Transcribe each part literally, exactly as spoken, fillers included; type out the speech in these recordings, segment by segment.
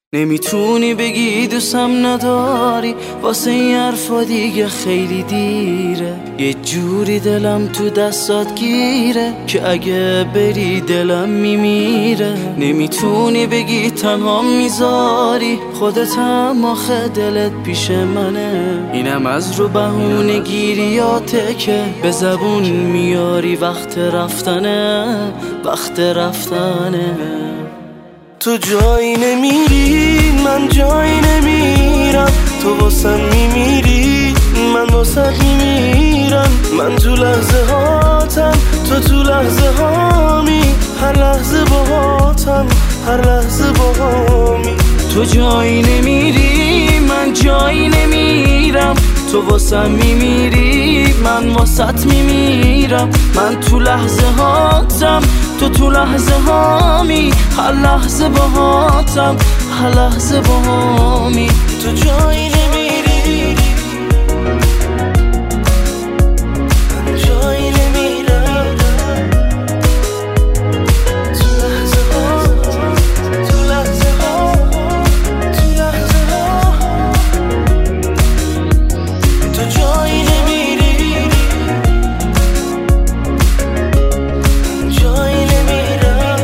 نمیتونی بگی دوستم نداری، واسه این حرفا دیگه خیلی دیره. یه جوری دلم تو دستات گیره که اگه بری دلم میمیره. نمیتونی بگی تنها میذاری، خودت هم آخه دلت پیش منه. اینم از رو بهونه گیریاته که به زبون میاری وقت رفتنه، وقت رفتنه. تو جایی نمیری، من جایی نمیرم. تو واسم میمیری، من واست میمیرم. من تو لحظه هاتم، تو تو لحظه هامی. هر لحظه باهاتم، هر لحظه باهامی. تو جایی نمیری، من جایی نمیرم. تو واسم میمیری، من واسط میمیرم. من تو لحظه هاتم، تو تو لحظه هامی. هر لحظه باهاتم، هر لحظه باهامی. تو جایی نمیری، من جایی نمیرم. تو لحظه ها، تو لحظه ها، تو لحظه ها. تو جایی نمیری، من جایی نمیرم.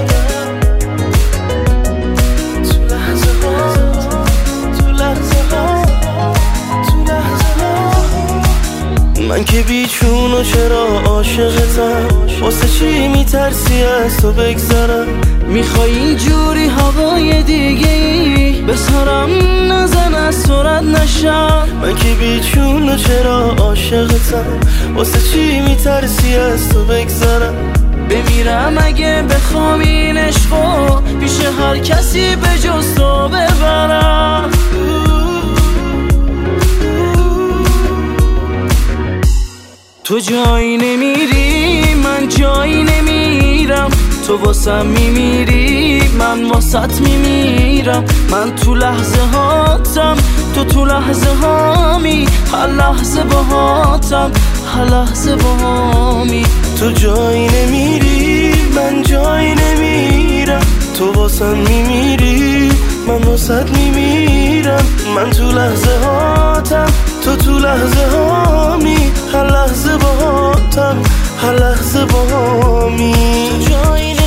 تو لحظه ها، تو لحظه ها، تو لحظه ها. من که بیچون و چرا عاشقتم، واسه چی میترسی از تو بگذرم؟ میخوای اینجوری هوای دیگه ای به سرم نزن، از سرت نشم. من که بیچون و چرا عاشقتم، واسه چی میترسی از تو بگذرم؟ بمیرم اگه بخوام این عشقو پیش هر کسی به جز تو ببرم. تو جایی نمیری، من جایی نمیرم. تو واسم میمیری، من واسط میمیرم. من تو لحظه هاتم، تو تو لحظه هامی. هر لحظه باهاتم، هر لحظه باهامی. تو جایی نمیری، من جایی نمیرم. تو واسم میمیری، من واسط میمیرم. من تو لحظه هاتم، تو تو لحظه هامی. هر لحظه باهاتم، هر لحظه باهامی. تو جایی